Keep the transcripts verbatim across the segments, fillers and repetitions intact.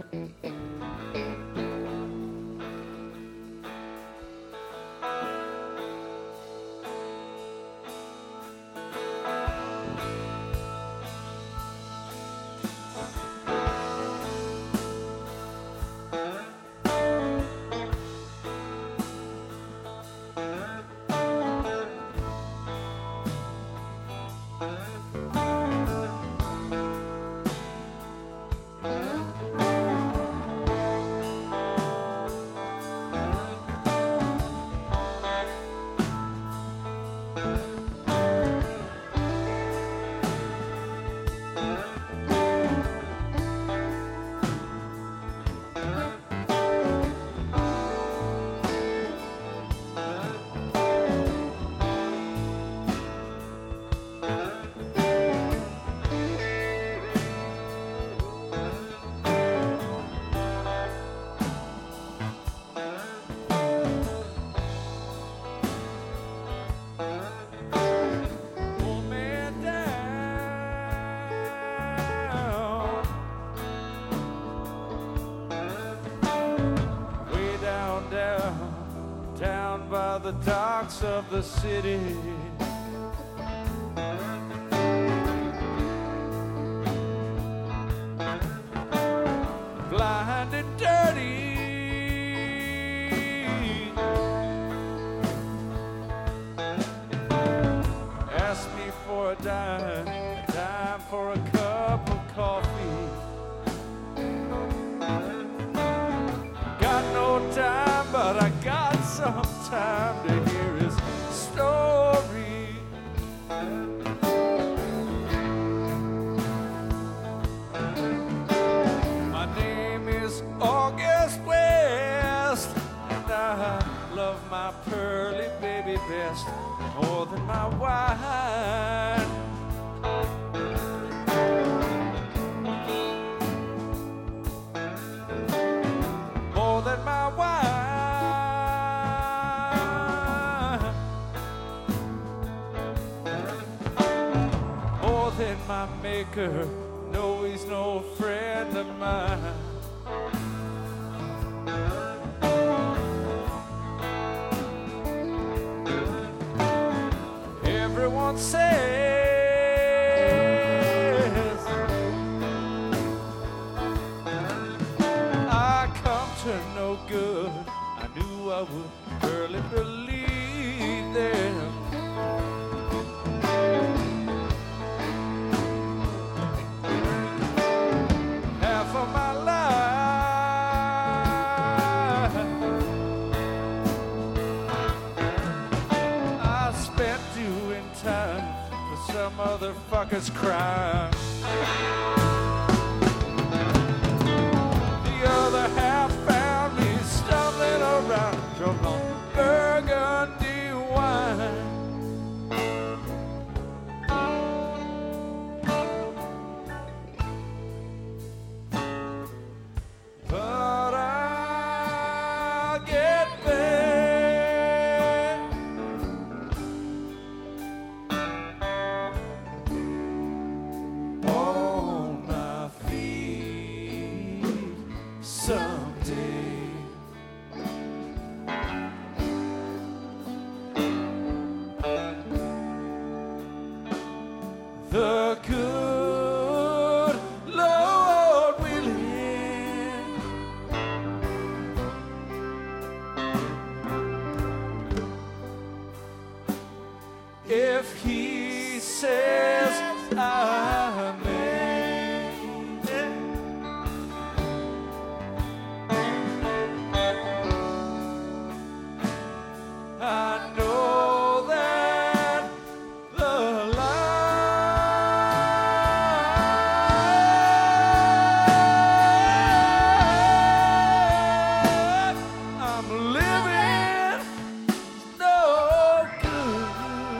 The docks of the city, blind and dirty, ask me for a dime, a dime for a cup of coffee. Got no time, but I got some time to hear his story. My name is August West, and I love my pearly baby best more than my wine. More than my wine. Than my maker, no, he's no friend of mine. Everyone says I come to no good. I knew I would barely believe them. Motherfuckers cry. The other half found me stumbling around, drunk on burgundy wine. But I'll get back on my feet someday. The good Lord willing, if he says amen, I know that the life I'm living is no good.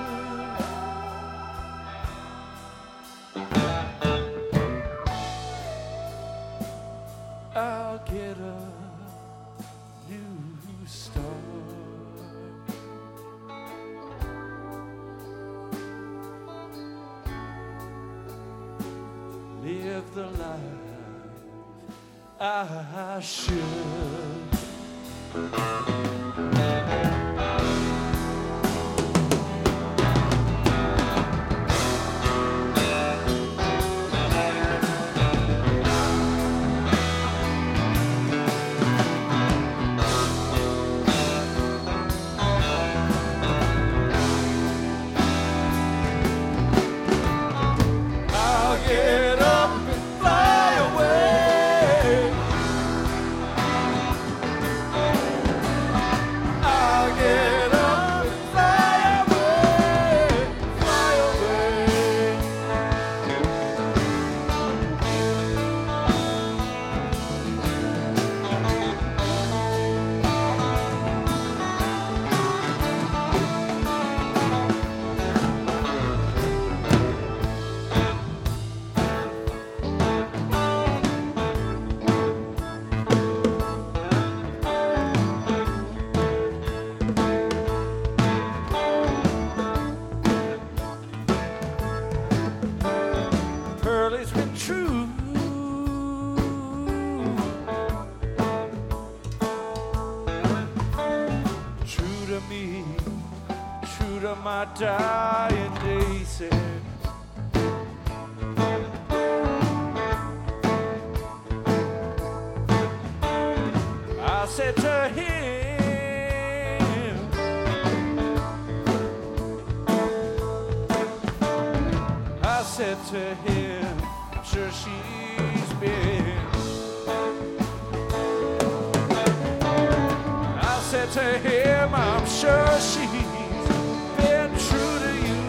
I'll get a new start. Live the life I should. I'll get up and fly away. I'll get up and fly away, fly away. Pearlie's been true. True to me, true to my dying days. I said to him, I said to him, I'm sure she's been. I said to him, I'm sure she's been true to you.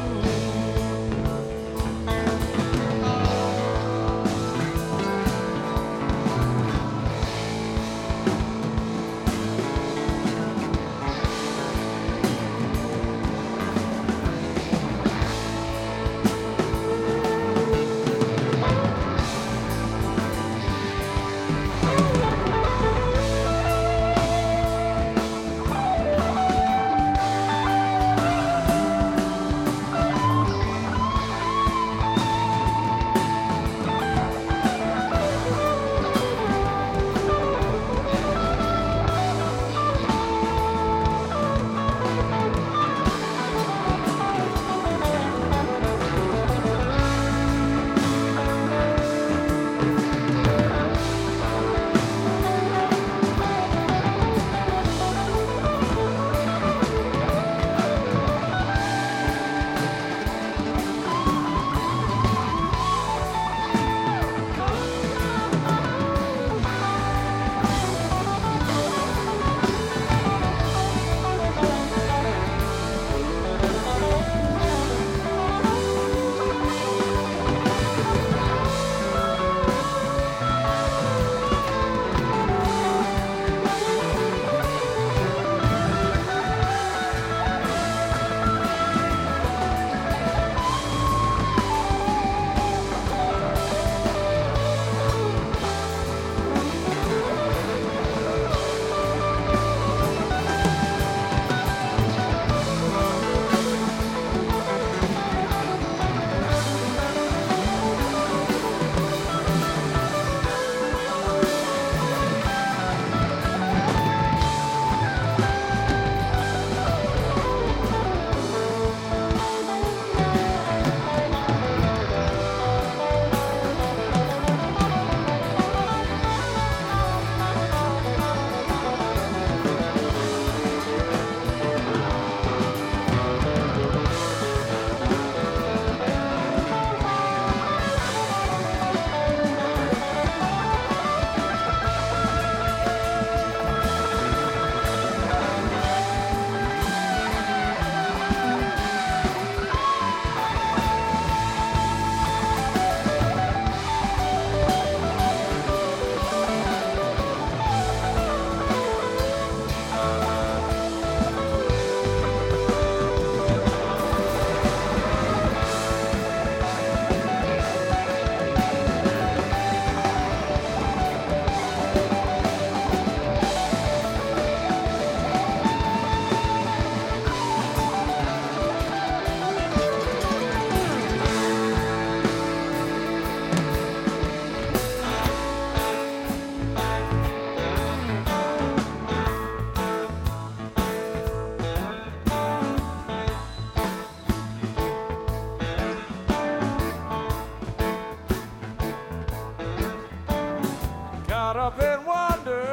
caught up in wonder.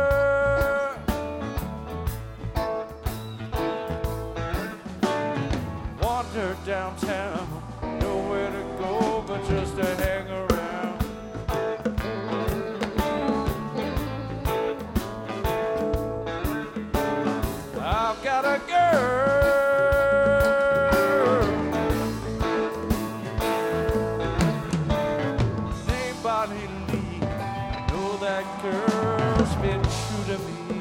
Wander downtown, nowhere to go but just to hang around. I've got a girl named Bonnie Lee. Know that girl's been true to me.